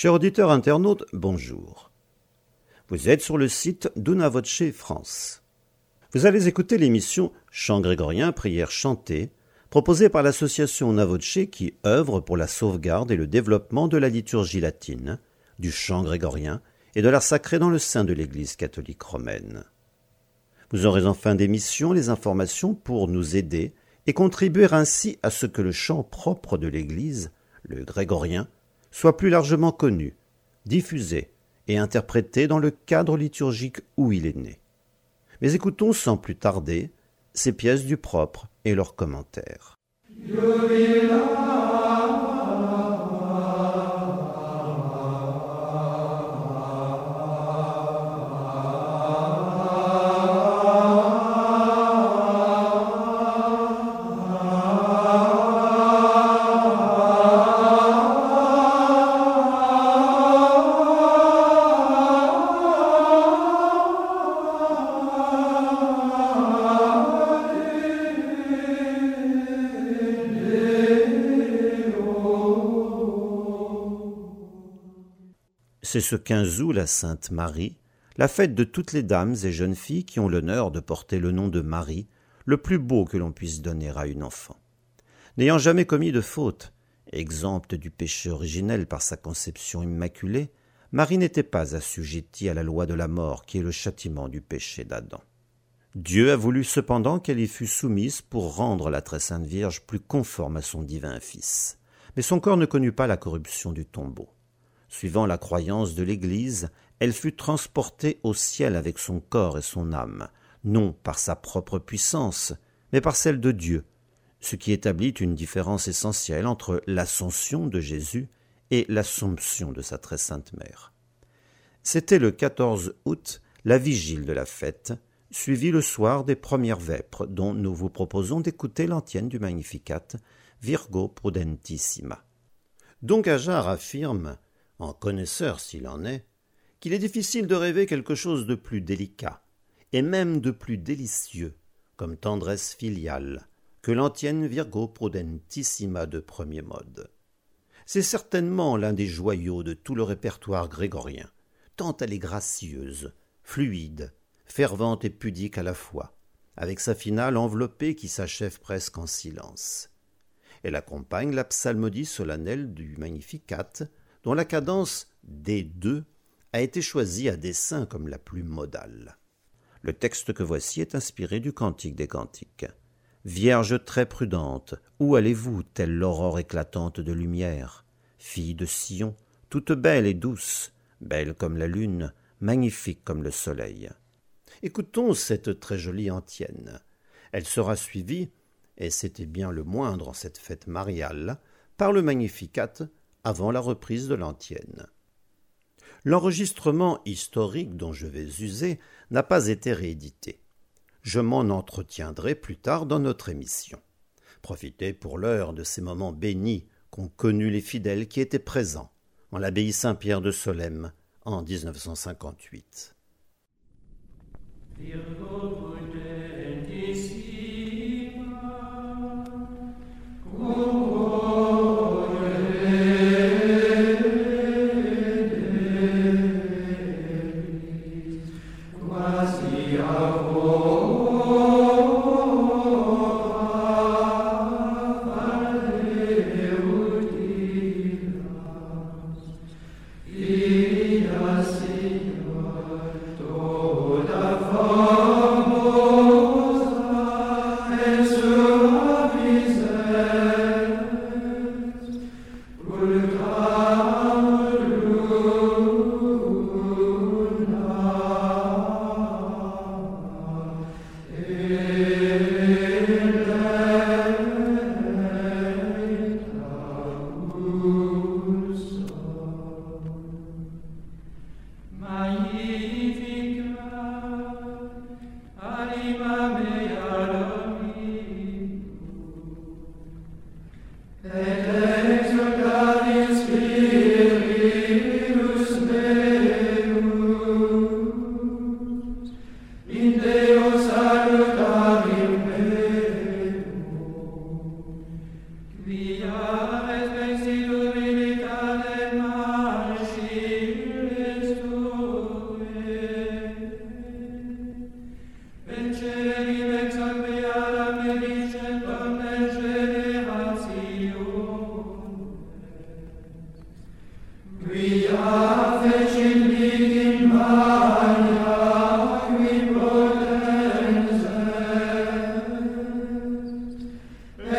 Chers auditeurs internautes, bonjour. Vous êtes sur le site d'Una Voce France. Vous allez écouter l'émission Chant grégorien, prière chantée, proposée par l'association Una Voce qui œuvre pour la sauvegarde et le développement de la liturgie latine, du chant grégorien et de l'art sacré dans le sein de l'Église catholique romaine. Vous aurez en fin d'émission les informations pour nous aider et contribuer ainsi à ce que le chant propre de l'Église, le grégorien, soit plus largement connu, diffusé et interprété dans le cadre liturgique où il est né. Mais écoutons sans plus tarder ces pièces du propre et leurs commentaires. C'est ce 15 août la Sainte Marie, la fête de toutes les dames et jeunes filles qui ont l'honneur de porter le nom de Marie, le plus beau que l'on puisse donner à une enfant. N'ayant jamais commis de faute, exempte du péché originel par sa conception immaculée, Marie n'était pas assujettie à la loi de la mort qui est le châtiment du péché d'Adam. Dieu a voulu cependant qu'elle y fût soumise pour rendre la très sainte Vierge plus conforme à son divin Fils. Mais son corps ne connut pas la corruption du tombeau. Suivant la croyance de l'Église, elle fut transportée au ciel avec son corps et son âme, non par sa propre puissance, mais par celle de Dieu, ce qui établit une différence essentielle entre l'ascension de Jésus et l'assomption de sa très sainte mère. C'était le 14 août, la vigile de la fête, suivie le soir des premières vêpres, dont nous vous proposons d'écouter l'antienne du Magnificat, Virgo Prudentissima. Don Gajar affirme, en connaisseur s'il en est, qu'il est difficile de rêver quelque chose de plus délicat, et même de plus délicieux, comme tendresse filiale, que l'antienne Virgo Prudentissima de premier mode. C'est certainement l'un des joyaux de tout le répertoire grégorien, tant elle est gracieuse, fluide, fervente et pudique à la fois, avec sa finale enveloppée qui s'achève presque en silence. Elle accompagne la psalmodie solennelle du Magnificat, dont la cadence D2 a été choisie à dessein comme la plus modale. Le texte que voici est inspiré du Cantique des Cantiques. « Vierge très prudente, où allez-vous, telle l'aurore éclatante de lumière? Fille de Sion, toute belle et douce, belle comme la lune, magnifique comme le soleil. » Écoutons cette très jolie antienne. Elle sera suivie, et c'était bien le moindre en cette fête mariale, par le Magnificat, avant la reprise de l'antienne. L'enregistrement historique dont je vais user n'a pas été réédité. Je m'en entretiendrai plus tard dans notre émission. Profitez pour l'heure de ces moments bénis qu'ont connus les fidèles qui étaient présents en l'abbaye Saint-Pierre de Solesmes en 1958. Toda forma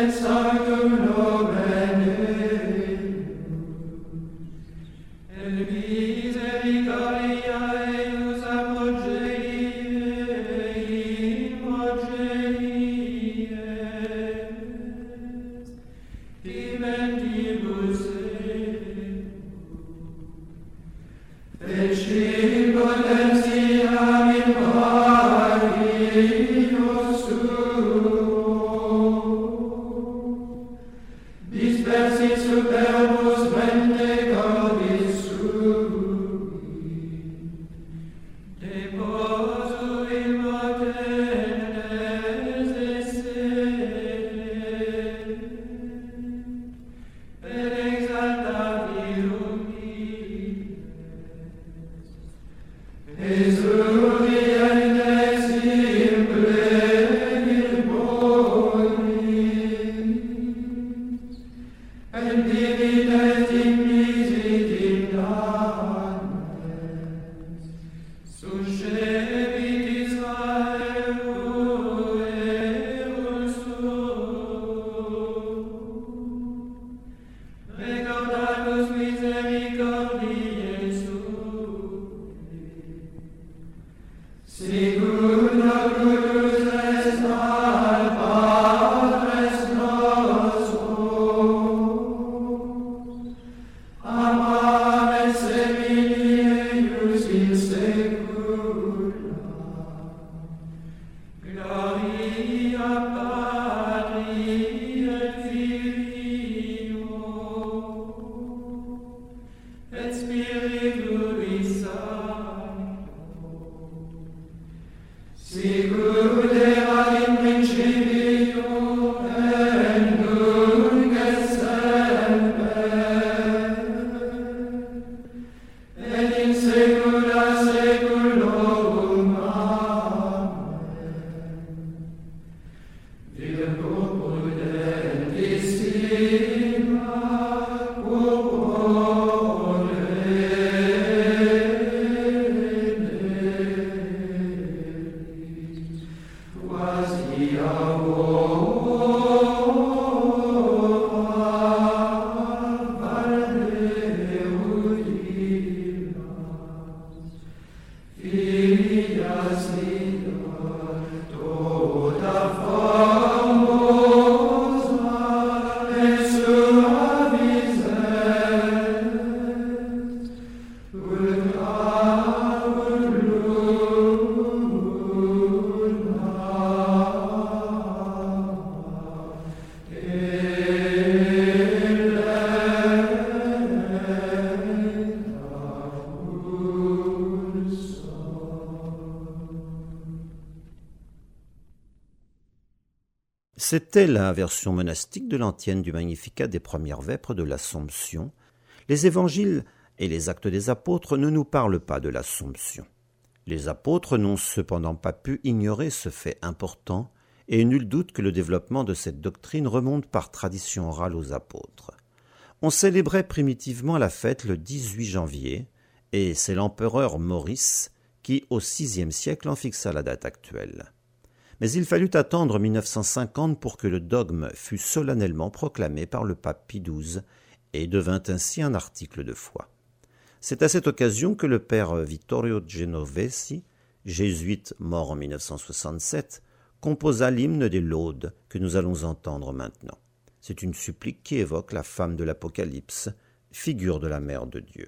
C'était la version monastique de l'antienne du Magnificat des premières vêpres de l'Assomption. Les évangiles et les actes des apôtres ne nous parlent pas de l'Assomption. Les apôtres n'ont cependant pas pu ignorer ce fait important, et nul doute que le développement de cette doctrine remonte par tradition orale aux apôtres. On célébrait primitivement la fête le 18 janvier, et c'est l'empereur Maurice qui, au VIe siècle, en fixa la date actuelle. Mais il fallut attendre 1950 pour que le dogme fût solennellement proclamé par le pape Pie XII et devint ainsi un article de foi. C'est à cette occasion que le père Vittorio Genovesi, jésuite mort en 1967, composa l'hymne des laudes que nous allons entendre maintenant. C'est une supplique qui évoque la femme de l'Apocalypse, figure de la mère de Dieu.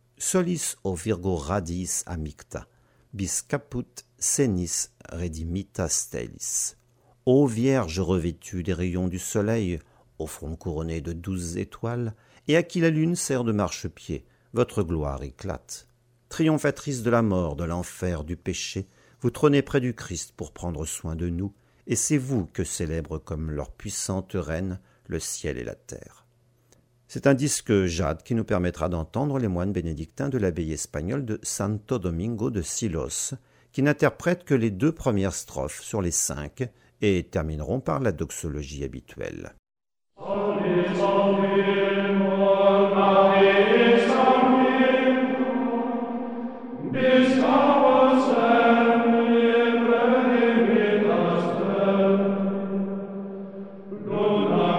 Solis o Virgo radiis amicta, bis caput senis redimita stellis. Ô Vierge revêtue des rayons du soleil, au front couronné de 12 étoiles, et à qui la lune sert de marchepied, votre gloire éclate. Triomphatrice de la mort, de l'enfer, du péché, vous trônez près du Christ pour prendre soin de nous, et c'est vous que célèbrent comme leur puissante reine le ciel et la terre. C'est un disque jade qui nous permettra d'entendre les moines bénédictins de l'abbaye espagnole de Santo Domingo de Silos, qui n'interprètent que les 2 premières strophes sur les 5 et termineront par la doxologie habituelle. Luna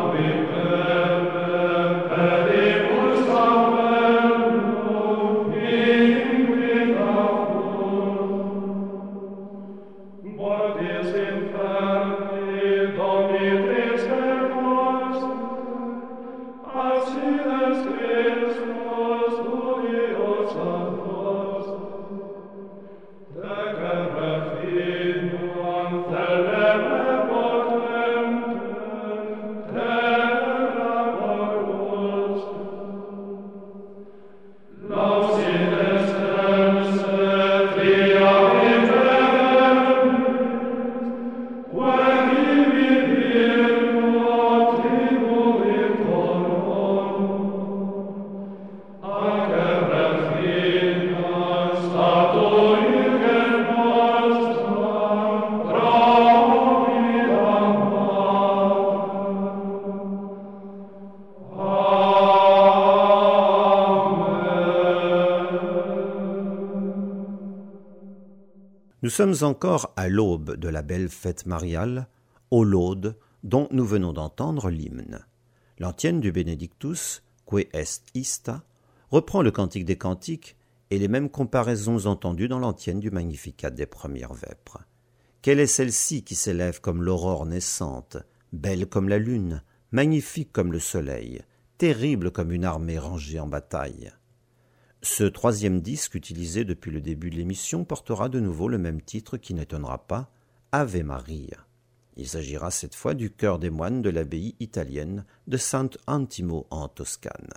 Nous sommes encore à l'aube de la belle fête mariale, aux laudes, dont nous venons d'entendre l'hymne. L'antienne du Benedictus, Que est ista, reprend le Cantique des Cantiques et les mêmes comparaisons entendues dans l'antienne du Magnificat des premières vêpres. Quelle est celle-ci qui s'élève comme l'aurore naissante, belle comme la lune, magnifique comme le soleil, terrible comme une armée rangée en bataille? Ce troisième disque utilisé depuis le début de l'émission portera de nouveau le même titre qui n'étonnera pas, Ave Maria. Il s'agira cette fois du chœur des moines de l'abbaye italienne de Sant'Antimo en Toscane.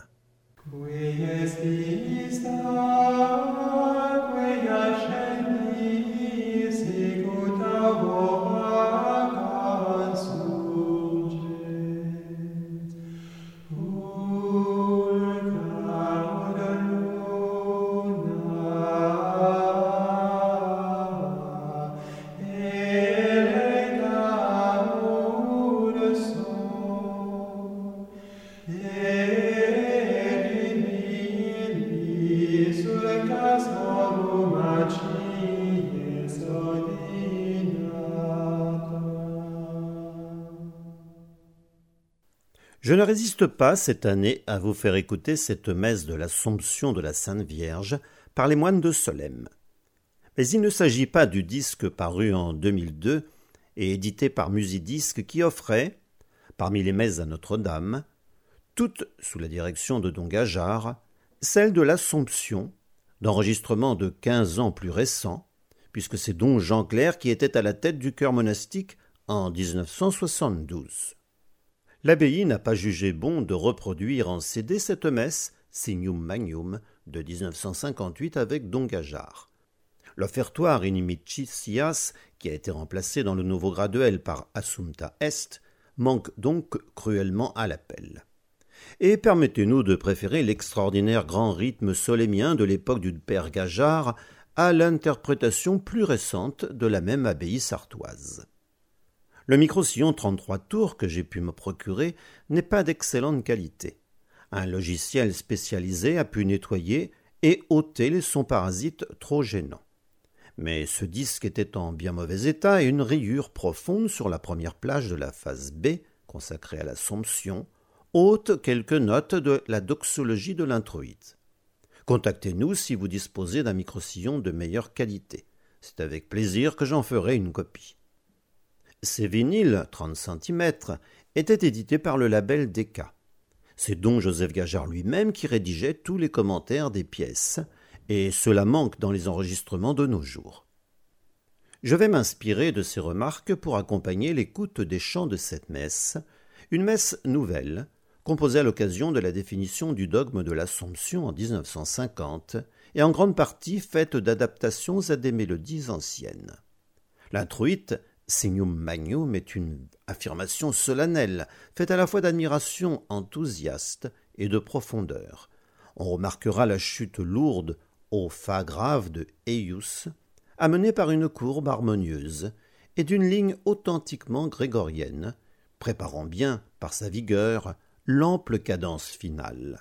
Je ne résiste pas cette année à vous faire écouter cette messe de l'Assomption de la Sainte Vierge par les moines de Solesmes. Mais il ne s'agit pas du disque paru en 2002 et édité par Musidisc qui offrait, parmi les messes à Notre-Dame, toutes sous la direction de Don Gajard, celle de l'Assomption, d'enregistrement de 15 ans plus récent, puisque c'est Don Jean Clair qui était à la tête du chœur monastique en 1972. L'abbaye n'a pas jugé bon de reproduire en CD cette messe, Signum Magnum, de 1958 avec Don Gajard. L'offertoire Inimicitias, qui a été remplacé dans le nouveau graduel par Assumpta Est, manque donc cruellement à l'appel. Et permettez-nous de préférer l'extraordinaire grand rythme solémien de l'époque du père Gajard à l'interprétation plus récente de la même abbaye sartoise. Le micro-sillon 33 tours que j'ai pu me procurer n'est pas d'excellente qualité. Un logiciel spécialisé a pu nettoyer et ôter les sons parasites trop gênants. Mais ce disque était en bien mauvais état et une rayure profonde sur la première plage de la phase B, consacrée à l'Assomption, ôte quelques notes de la doxologie de l'introïte. Contactez-nous si vous disposez d'un micro-sillon de meilleure qualité. C'est avec plaisir que j'en ferai une copie. Ces vinyles, 30 cm, étaient édités par le label Decca. C'est Don Joseph Gajard lui-même qui rédigeait tous les commentaires des pièces, et cela manque dans les enregistrements de nos jours. Je vais m'inspirer de ces remarques pour accompagner l'écoute des chants de cette messe, une messe nouvelle, composée à l'occasion de la définition du dogme de l'Assomption en 1950, et en grande partie faite d'adaptations à des mélodies anciennes. L'introïte Signum Magnum est une affirmation solennelle, faite à la fois d'admiration enthousiaste et de profondeur. On remarquera la chute lourde au fa grave de Eius, amenée par une courbe harmonieuse, et d'une ligne authentiquement grégorienne, préparant bien, par sa vigueur, l'ample cadence finale.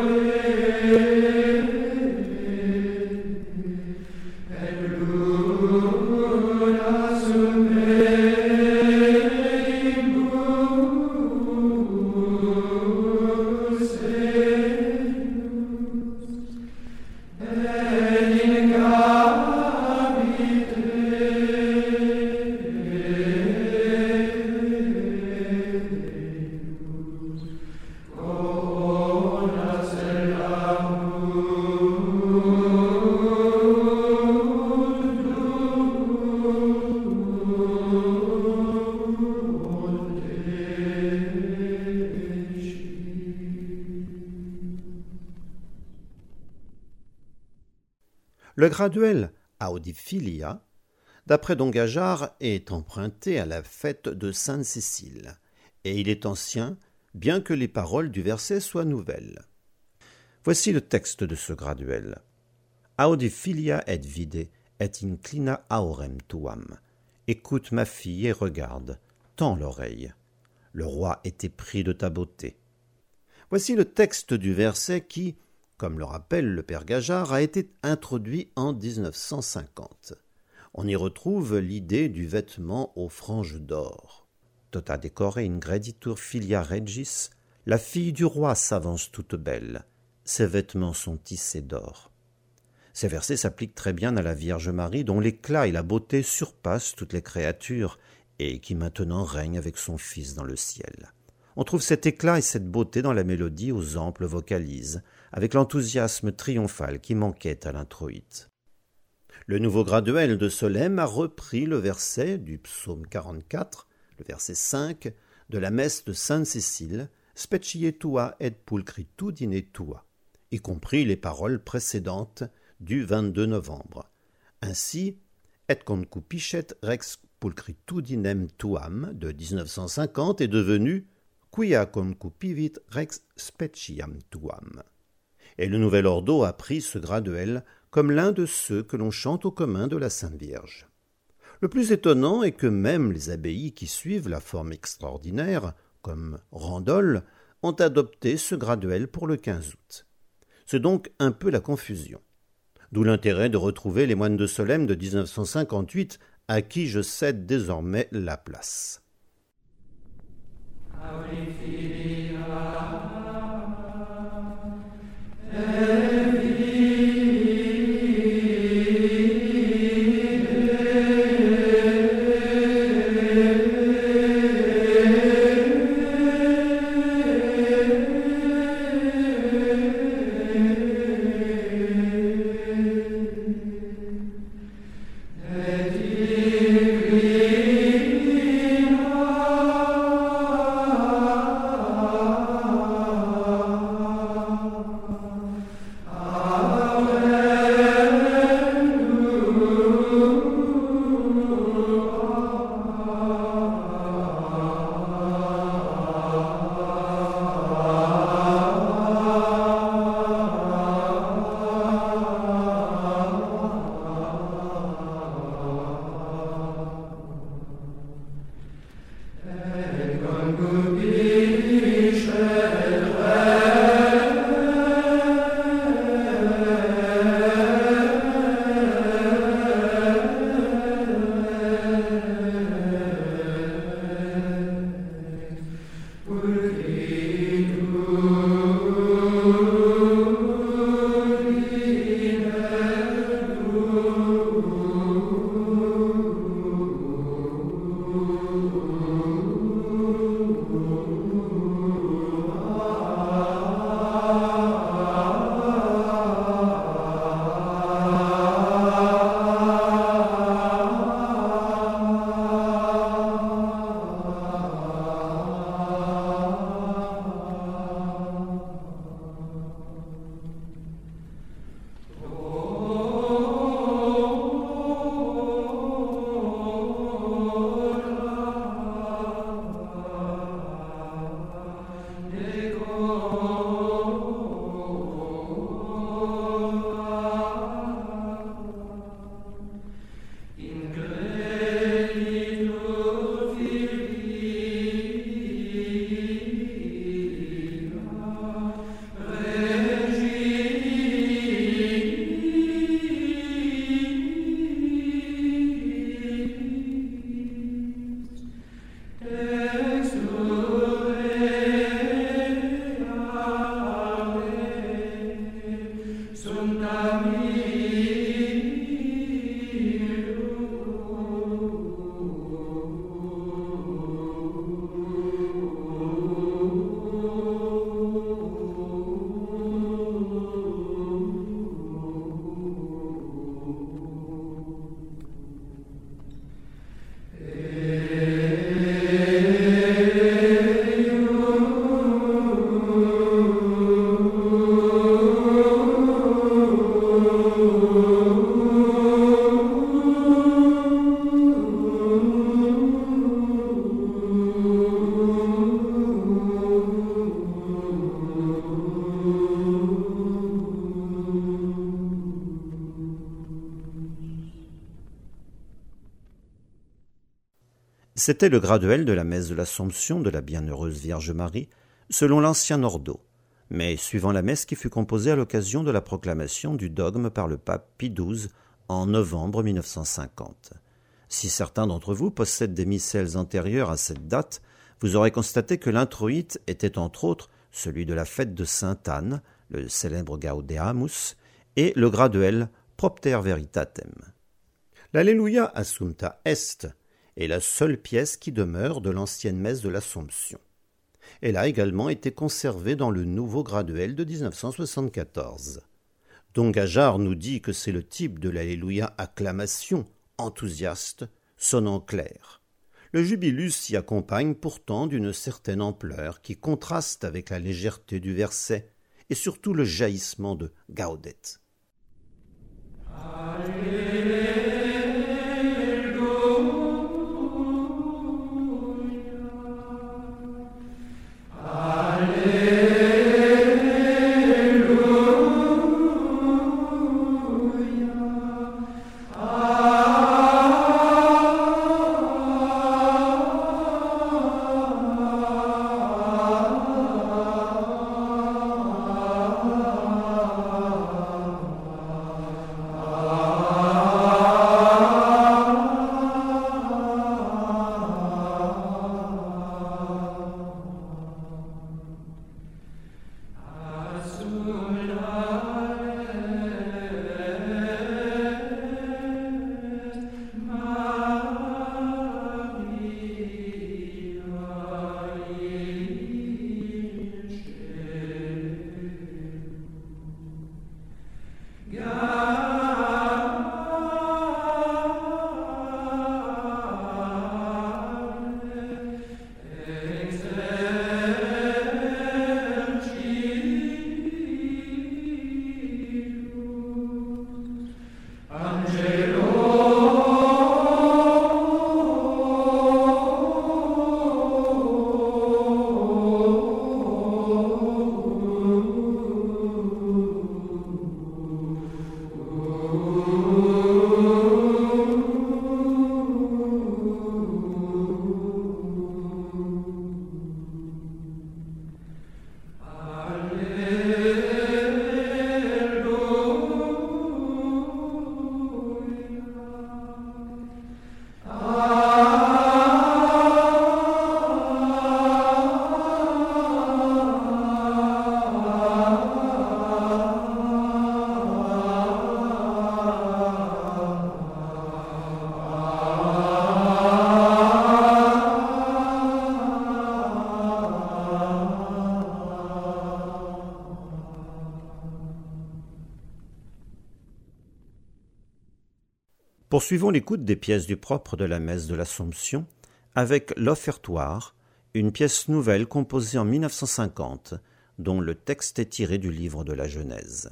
Le graduel Audiphilia, d'après Don Gageard, est emprunté à la fête de Sainte-Cécile, et il est ancien, bien que les paroles du verset soient nouvelles. Voici le texte de ce graduel. Audiphilia et vide, et inclina aurem tuam. Écoute ma fille et regarde, tends l'oreille. Le roi est épris de ta beauté. Voici le texte du verset qui, comme le rappelle le père Gageard, a été introduit en 1950. On y retrouve l'idée du vêtement aux franges d'or. Tota decore ingreditur filia regis, la fille du roi s'avance toute belle, ses vêtements sont tissés d'or. Ces versets s'appliquent très bien à la Vierge Marie, dont l'éclat et la beauté surpassent toutes les créatures, et qui maintenant règne avec son Fils dans le ciel. On trouve cet éclat et cette beauté dans la mélodie aux amples vocalises, avec l'enthousiasme triomphal qui manquait à l'introïte. Le nouveau graduel de Solesmes a repris le verset du psaume 44, le verset 5, de la messe de Sainte-Cécile, Specie tua et pulchritudine tua, y compris les paroles précédentes du 22 novembre. Ainsi, et concupiscet rex pulchritudinem tuam de 1950 est devenu quia concupivit rex speciam tuam. Et le nouvel ordo a pris ce graduel comme l'un de ceux que l'on chante au commun de la Sainte Vierge. Le plus étonnant est que même les abbayes qui suivent la forme extraordinaire, comme Randol, ont adopté ce graduel pour le 15 août. C'est donc un peu la confusion. D'où l'intérêt de retrouver les moines de Solesmes de 1958, à qui je cède désormais la place. C'était le graduel de la messe de l'Assomption de la Bienheureuse Vierge Marie, selon l'ancien ordo, mais suivant la messe qui fut composée à l'occasion de la proclamation du dogme par le pape Pie XII en novembre 1950. Si certains d'entre vous possèdent des missels antérieurs à cette date, vous aurez constaté que l'introïte était entre autres celui de la fête de Sainte Anne, le célèbre Gaudeamus, et le graduel Propter Veritatem. L'Alleluia Assumpta Est est la seule pièce qui demeure de l'ancienne messe de l'Assomption. Elle a également été conservée dans le nouveau graduel de 1974. Don Gajar nous dit que c'est le type de l'Alléluia acclamation, enthousiaste, sonnant clair. Le jubilus s'y accompagne pourtant d'une certaine ampleur qui contraste avec la légèreté du verset et surtout le jaillissement de Gaudet. Poursuivons l'écoute des pièces du propre de la messe de l'Assomption avec l'Offertoire, une pièce nouvelle composée en 1950, dont le texte est tiré du livre de la Genèse.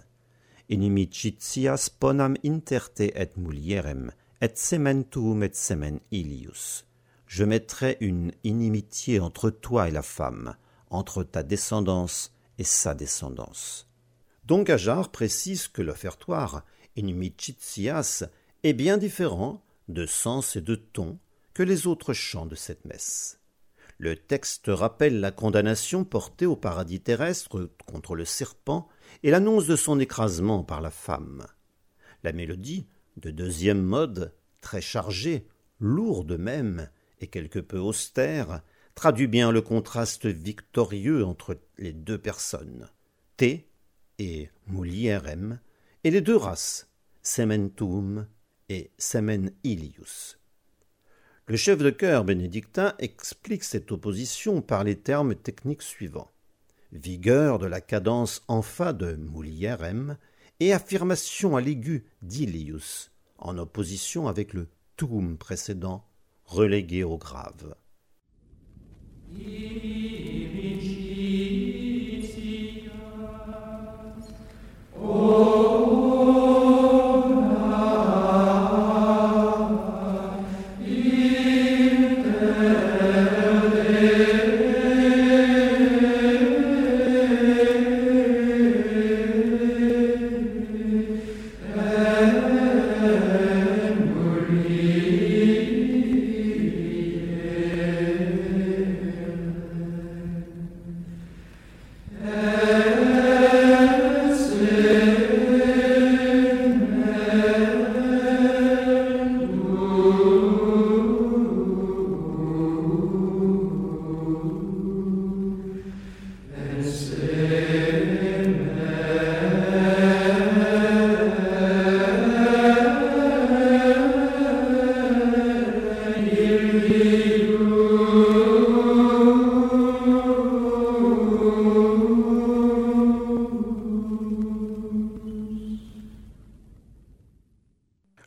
Inimicitias ponam interte et mulierem, et semen tuum et semen ilius. Je mettrai une inimitié entre toi et la femme, entre ta descendance et sa descendance. Don Gajar précise que l'offertoire, inimicitias, est bien différent de sens et de ton que les autres chants de cette messe. Le texte rappelle la condamnation portée au paradis terrestre contre le serpent et l'annonce de son écrasement par la femme. La mélodie, de deuxième mode, très chargée, lourde même, et quelque peu austère, traduit bien le contraste victorieux entre les deux personnes, T et mulierem, et les deux races, semen tuum et semen ilius. Le chef de chœur bénédictin explique cette opposition par les termes techniques suivants: vigueur de la cadence en fa de mulierem et affirmation à l'aigu d'ilius, en opposition avec le tuum précédent, relégué au grave.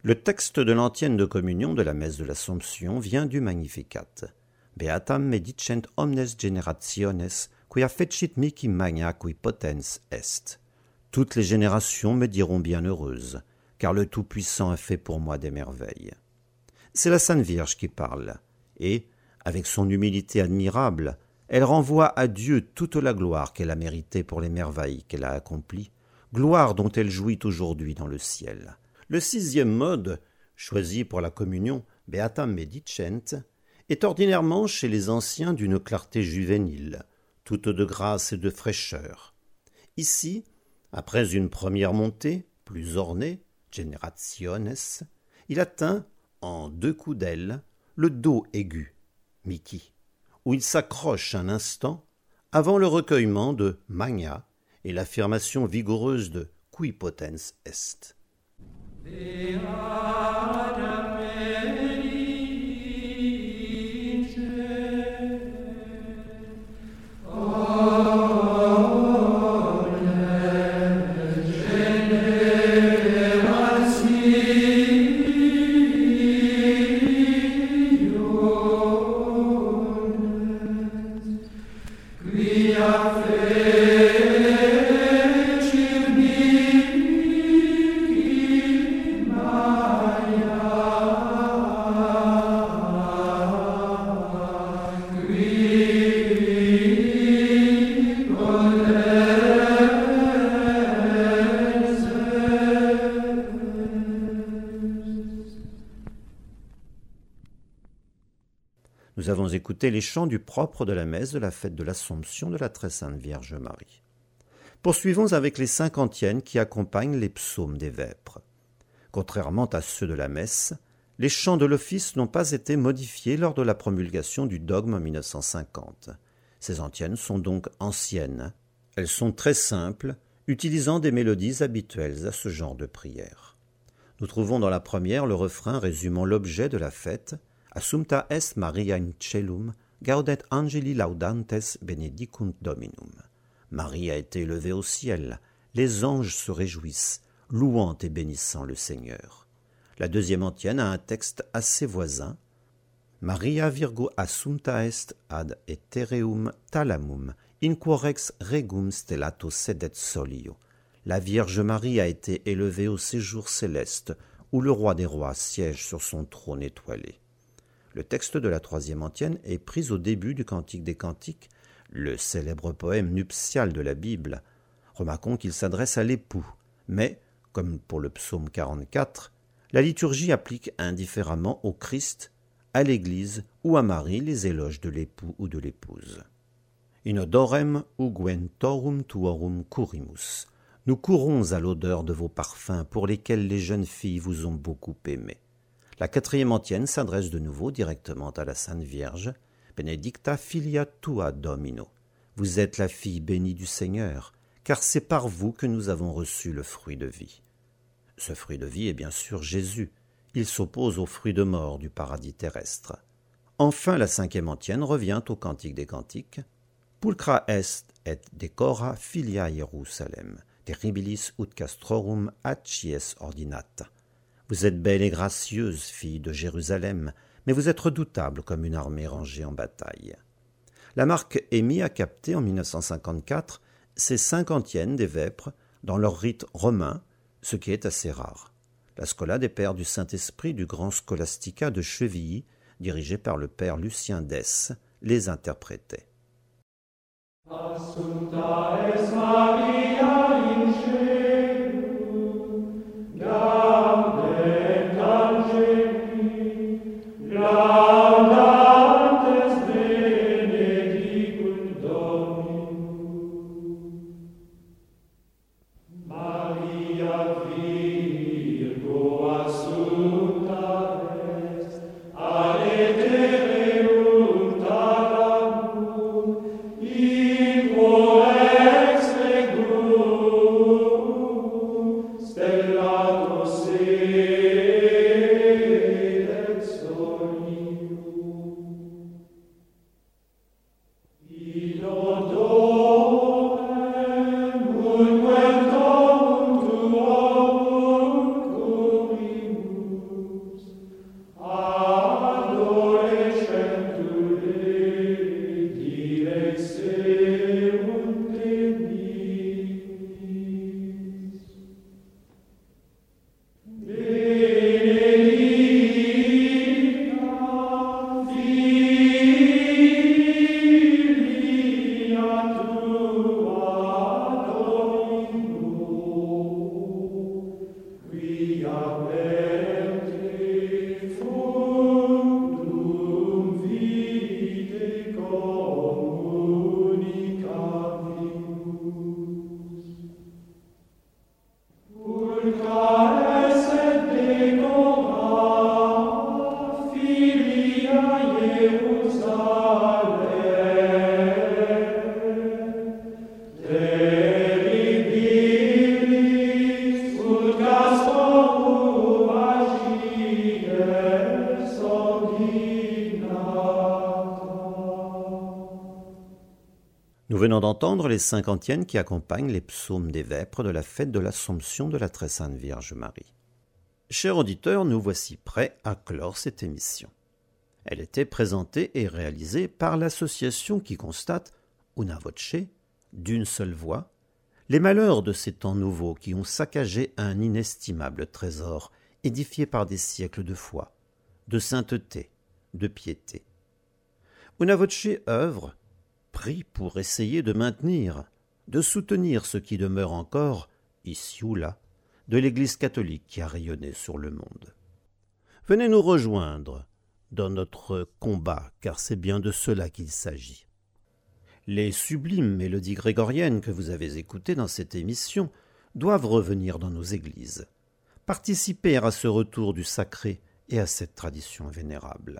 Le texte de l'antienne de communion de la messe de l'Assomption vient du Magnificat. Beatam medicent omnes generationes, quia fecit mihi magna qui potens est. Toutes les générations me diront bienheureuse, car le Tout-Puissant a fait pour moi des merveilles. C'est la Sainte Vierge qui parle, et, avec son humilité admirable, elle renvoie à Dieu toute la gloire qu'elle a méritée pour les merveilles qu'elle a accomplies, gloire dont elle jouit aujourd'hui dans le ciel. Le 6e mode, choisi pour la communion, Beatam medicent, est ordinairement chez les anciens d'une clarté juvénile, toute de grâce et de fraîcheur. Ici, après une première montée, plus ornée, generationes, il atteint, en 2 coups d'aile, le do aigu, mihi, où il s'accroche un instant avant le recueillement de magna et l'affirmation vigoureuse de qui potens est. Nous avons écouté les chants du propre de la messe de la fête de l'Assomption de la Très Sainte Vierge Marie. Poursuivons avec les 5 antiennes qui accompagnent les psaumes des vêpres. Contrairement à ceux de la messe, les chants de l'office n'ont pas été modifiés lors de la promulgation du dogme en 1950. Ces antiennes sont donc anciennes. Elles sont très simples, utilisant des mélodies habituelles à ce genre de prière. Nous trouvons dans la première le refrain résumant l'objet de la fête, Assumpta est Maria in celum, gaudet angeli laudantes benedicunt Dominum. Marie a été élevée au ciel, les anges se réjouissent, louant et bénissant le Seigneur. La deuxième antienne a un texte assez voisin. Maria virgo assumpta est ad ethereum thalamum, in quorex regum stellato sedet solio. La Vierge Marie a été élevée au séjour céleste, où le roi des rois siège sur son trône étoilé. Le texte de la troisième antienne est pris au début du Cantique des Cantiques, le célèbre poème nuptial de la Bible. Remarquons qu'il s'adresse à l'époux, mais, comme pour le psaume 44, la liturgie applique indifféremment au Christ, à l'Église ou à Marie les éloges de l'époux ou de l'épouse. In odorem unguentorum tuorum curimus. Nous courons à l'odeur de vos parfums pour lesquels les jeunes filles vous ont beaucoup aimé. La quatrième antienne s'adresse de nouveau directement à la Sainte Vierge. Benedicta filia tua Domino. Vous êtes la fille bénie du Seigneur, car c'est par vous que nous avons reçu le fruit de vie. Ce fruit de vie est bien sûr Jésus. Il s'oppose au fruit de mort du paradis terrestre. Enfin, la cinquième antienne revient au Cantique des Cantiques. Pulcra est et decora filia Hierusalem, terribilis ut castrorum accies ordinata. Vous êtes belle et gracieuse, fille de Jérusalem, mais vous êtes redoutable comme une armée rangée en bataille. La marque EMI a capté en 1954 ces 5 antiennes des vêpres dans leur rite romain, ce qui est assez rare. La Schola des Pères du Saint-Esprit du Grand Scholastica de Chevilly, dirigé par le père Lucien Dès, les interprétait. Assumpta est Maria in celum, gaudet angeli, laudantes benedicunt Dominum. Maria virgo assumpta est ad ethereum thalamum, in quo ex venons d'entendre les 50e qui accompagnent les psaumes des vêpres de la fête de l'Assomption de la Très Sainte Vierge Marie. Chers auditeurs, nous voici prêts à clore cette émission. Elle était présentée et réalisée par l'association qui constate, una voce, d'une seule voix, les malheurs de ces temps nouveaux qui ont saccagé un inestimable trésor édifié par des siècles de foi, de sainteté, de piété. Una voce œuvre, prie pour essayer de maintenir, de soutenir ce qui demeure encore, ici ou là, de l'Église catholique qui a rayonné sur le monde. Venez nous rejoindre dans notre combat, car c'est bien de cela qu'il s'agit. Les sublimes mélodies grégoriennes que vous avez écoutées dans cette émission doivent revenir dans nos églises, participer à ce retour du sacré et à cette tradition vénérable.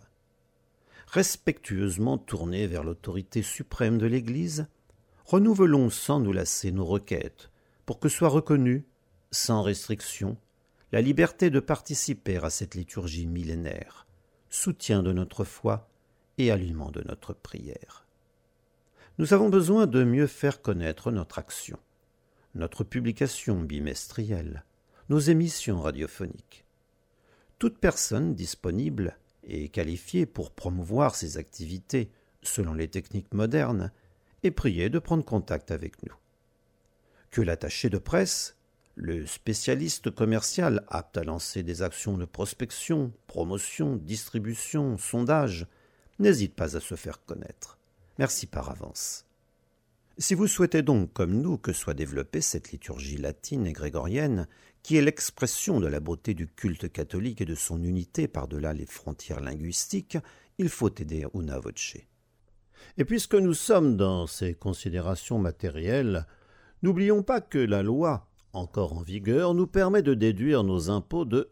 Respectueusement tournés vers l'autorité suprême de l'Église, renouvelons sans nous lasser nos requêtes pour que soit reconnue, sans restriction, la liberté de participer à cette liturgie millénaire, soutien de notre foi et aliment de notre prière. Nous avons besoin de mieux faire connaître notre action, notre publication bimestrielle, nos émissions radiophoniques. Toute personne disponible et qualifiée pour promouvoir ces activités selon les techniques modernes est priée de prendre contact avec nous. Que l'attaché de presse, le spécialiste commercial apte à lancer des actions de prospection, promotion, distribution, sondage, n'hésite pas à se faire connaître. Merci par avance. Si vous souhaitez donc, comme nous, que soit développée cette liturgie latine et grégorienne, qui est l'expression de la beauté du culte catholique et de son unité par-delà les frontières linguistiques, il faut aider una voce. Et puisque nous sommes dans ces considérations matérielles, n'oublions pas que la loi, encore en vigueur, nous permet de déduire nos impôts de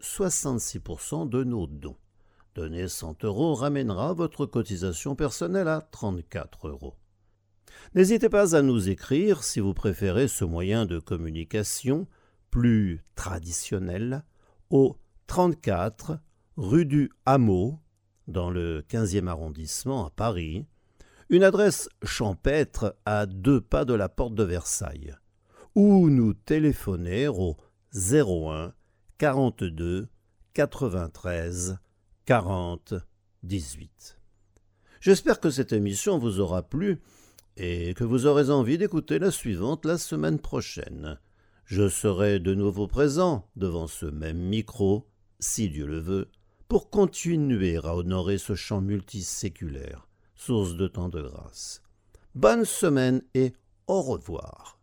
66% de nos dons. Donner 100 € ramènera votre cotisation personnelle à 34 €. N'hésitez pas à nous écrire si vous préférez ce moyen de communication plus traditionnel au 34 rue du Hameau, dans le 15e arrondissement à Paris, une adresse champêtre à 2 pas de la porte de Versailles, ou nous téléphoner au 01 42 93 40 18. J'espère que cette émission vous aura plu et que vous aurez envie d'écouter la suivante la semaine prochaine. Je serai de nouveau présent devant ce même micro, si Dieu le veut, pour continuer à honorer ce chant multiséculaire, source de tant de grâce. Bonne semaine et au revoir.